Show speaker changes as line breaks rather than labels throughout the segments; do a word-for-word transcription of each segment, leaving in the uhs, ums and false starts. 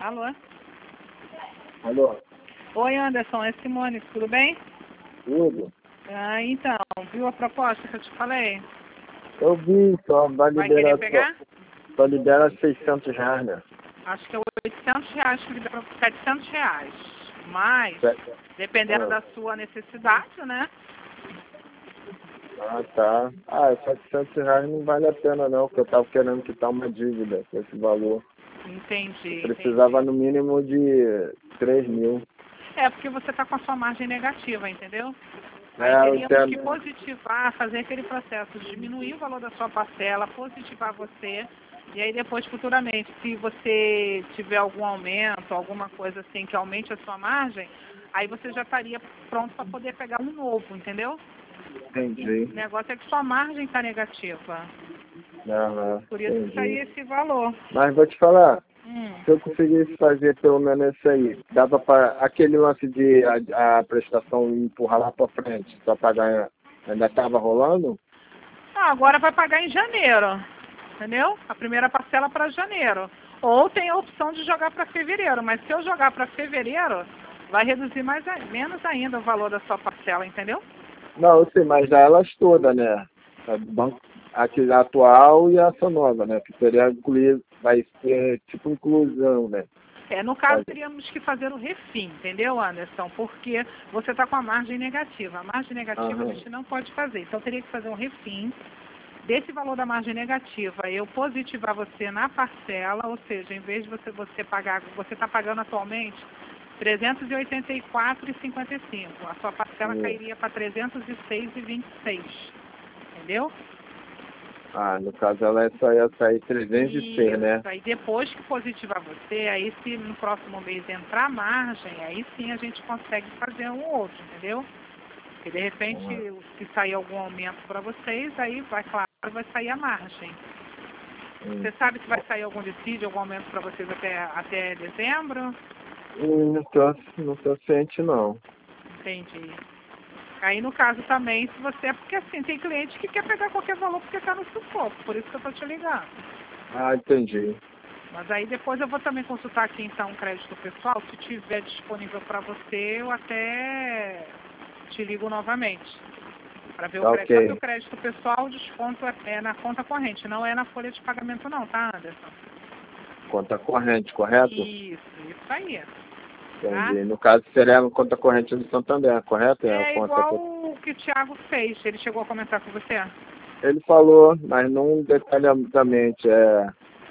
Alô?
Alô?
Oi, Anderson, é Simone, tudo bem?
Tudo?
Ah, então, viu a proposta que eu te falei?
Eu vi, só vai
Vai
liberar,
querer pegar?
só, só libera seiscentos reais, né?
Acho que é oitocentos reais que libera por setecentos reais. Mas,
Sete-
dependendo
Ah,
da sua necessidade, né?
ah, tá. Ah, setecentos reais não vale a pena não, porque eu tava querendo quitar uma dívida com esse valor.
Entendi,
Eu precisava
entendi.
no mínimo de três mil.
É, porque você está com a sua margem negativa, entendeu? Aí
É, eu
teríamos que
entendo.
positivar, fazer aquele processo, diminuir o valor da sua parcela, positivar você, e aí depois, futuramente, se você tiver algum aumento, alguma coisa assim que aumente a sua margem, aí você já estaria pronto para poder pegar um novo, entendeu?
Entendi.
O negócio é que sua margem está negativa,
Aham,
por isso que
entendi.
saiu esse valor.
Mas vou te falar,
Hum.
se eu conseguisse fazer pelo menos isso aí, dava para aquele lance de a, a prestação empurrar lá para frente, só pagar, ainda estava rolando?
Ah, agora vai pagar em janeiro, entendeu? A primeira parcela para janeiro. Ou tem a opção de jogar para fevereiro, mas se eu jogar para fevereiro, vai reduzir mais a- menos ainda o valor da sua parcela, entendeu?
Não, eu sei, mas já elas todas, né? A do banco, aquele atual e essa nova, né? Que seria incluir, vai ser tipo inclusão, né?
É, no caso, teríamos que fazer o refim, entendeu, Anderson? Porque você está com a margem negativa. A margem negativa a
Aham.
gente não pode fazer. Então, teria que fazer um refim desse valor da margem negativa. Eu positivar você na parcela, ou seja, em vez de você, você pagar, você está pagando atualmente trezentos e oitenta e quatro reais e cinquenta e cinco centavos. A sua parcela
Isso.
cairia para trezentos e seis reais e vinte e seis centavos. Entendeu?
Ah, no caso ela só ia sair trezentos e seis, né?
Isso, aí depois que positivar você, aí se no próximo mês entrar margem, aí sim a gente consegue fazer um outro, entendeu? Porque de repente, se sair algum aumento para vocês, aí vai, claro, vai sair a margem.
Hum.
Você sabe se vai sair algum dissídio, algum aumento para vocês até, até dezembro?
Hum, Não tô, não tô ciente, não.
Entendi. Aí no caso também, se você. É porque assim, tem cliente que quer pegar qualquer valor porque está no sufoco, por isso que eu estou te ligando.
Ah, entendi.
Mas aí depois eu vou também consultar aqui então o crédito pessoal. Se tiver disponível para você, eu até te ligo novamente. Para ver o
Tá
crédito. Só que o
ok.
crédito pessoal, o desconto é é na conta corrente, não é na folha de pagamento não, tá, Anderson?
Conta corrente, correto?
Isso, isso aí. Tá?
Entendi. No caso seria a conta corrente do Santander, correto? É a
É
conta
igual
que
o que o Thiago fez. Ele chegou a comentar com você?
ele falou, mas não detalhadamente. É,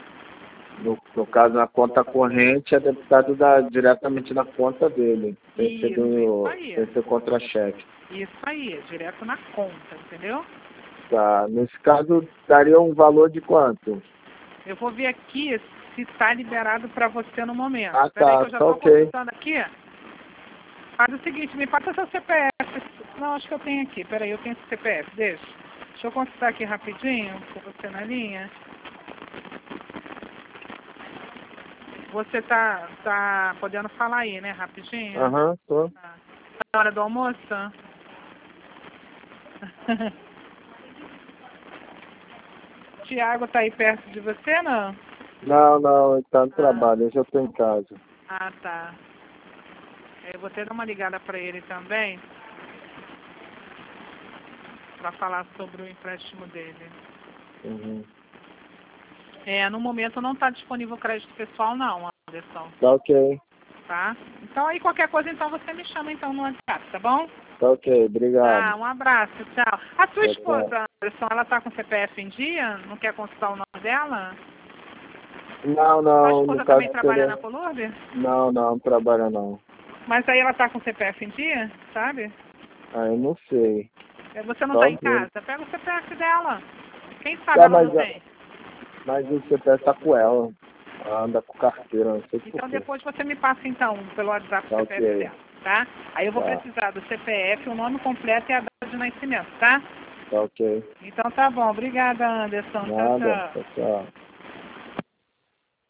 no, no caso, a conta corrente é debitado da, diretamente na conta dele, sem ser,
Isso, isso
do,
aí.
sem ser contra-cheque.
Isso aí, é direto na conta, entendeu?
Tá. Nesse caso, daria um valor de quanto?
Eu vou ver aqui se está liberado para você no momento.
Ah,
Espera aí que
tá.
eu já
Tá
estou
ok.
consultando aqui. Faz o seguinte, me passa seu C P F. Não, acho que eu tenho aqui. Espera aí, eu tenho esse C P F, deixa. Deixa eu consultar aqui rapidinho, com você na linha. Você tá, tá podendo falar aí, né, rapidinho?
Aham, tô.
Tá. Tá na hora do almoço? Tiago tá aí perto de você, não?
Não, não, ele tá no
Ah,
trabalho, eu já tô em casa.
ah, tá. Eu vou até dar uma ligada para ele também, para falar sobre o empréstimo dele.
Uhum.
É, no momento não está disponível crédito pessoal não, Anderson,
Tá ok.
tá? Então aí qualquer coisa então você me chama então no WhatsApp, tá bom?
Tá ok, obrigado.
Tá, um abraço, tchau. A sua
Tchau, tchau.
esposa, Anderson, ela tá com o C P F em dia? Não quer consultar o nome dela?
Não,
Sua
não, no
esposa
caso
também trabalha na
seria...
Colurbe?
Não, não, não trabalha não.
Mas aí ela tá com o C P F em dia, sabe?
Ah, eu não sei.
É, você não tá em
Talvez.
casa? Pega o C P F dela. Quem sabe
Tá,
ela não
mas, a-
tem.
mas o C P F tá com ela. Ela anda com carteira, não sei
Então
por quê.
depois você me passa então pelo WhatsApp o
Tá
C P F
ok.
dela, tá? Aí eu vou
Tá,
precisar do C P F, o nome completo e a data de nascimento, tá?
tá ok.
Então tá bom. Obrigada, Anderson. Tchau,
Nada.
tchau.
Tchau, tchau.